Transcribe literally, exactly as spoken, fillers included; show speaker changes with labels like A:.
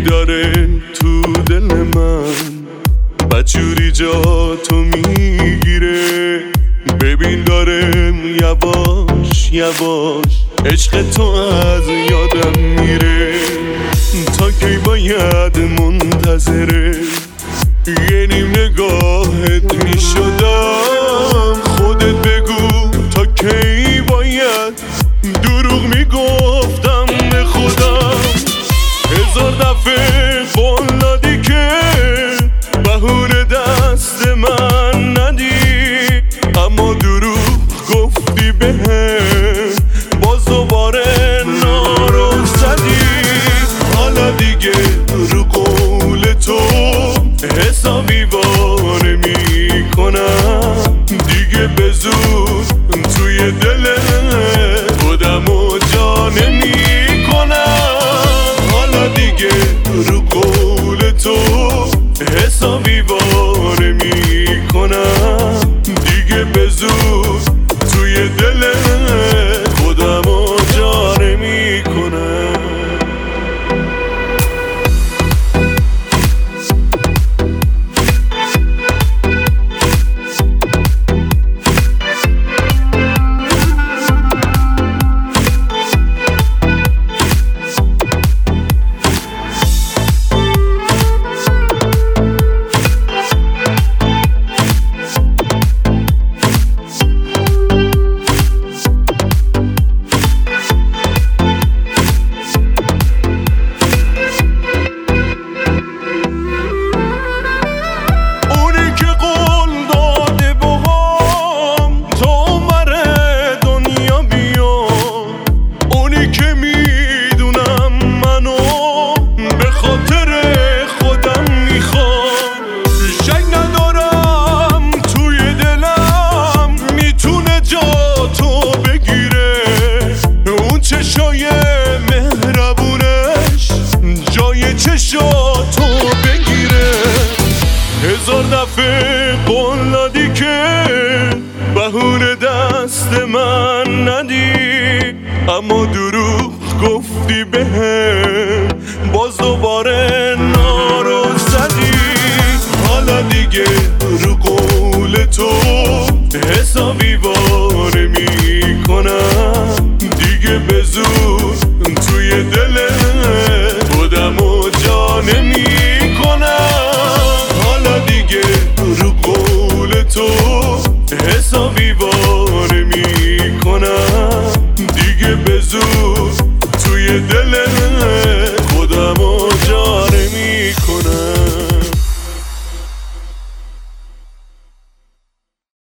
A: داره تو دل من، بدجوری جا تو میگیره. ببین داره یواش یواش عشق تو از یادم میره. تا کی باید منتظره یه نیم نگاهت میشدم؟ خودت بگو تا کی باید دروغ میگفتم به خودم. هزار دفعه قول دادی که بهونه دست من ندی، اما دروغ گفتی بهم، باز دوباره نارو زدی. حالا دیگه رو قول تو حسابی واره میکنم، دیگه به زود توی دل خودمو جا نمیکنم. حالا دیگه رو قول تو حسابی واره میکنم، دیگه به زود توی دل خودمو جا نمیکنم. چشاتو بگیره. هزار دفعه قول دادی که بهونه دست من ندی، اما دروغ گفتی بهم، باز دوباره نارو زدی. حالا دیگه رو قول تو حسابی واره میکنم، دیگه به زود توی دل خودمو جا نمیکنم. حالا دیگه رو قول تو حسابی واره میکنم، دیگه به زود توی دل خودمو جا نمیکنم.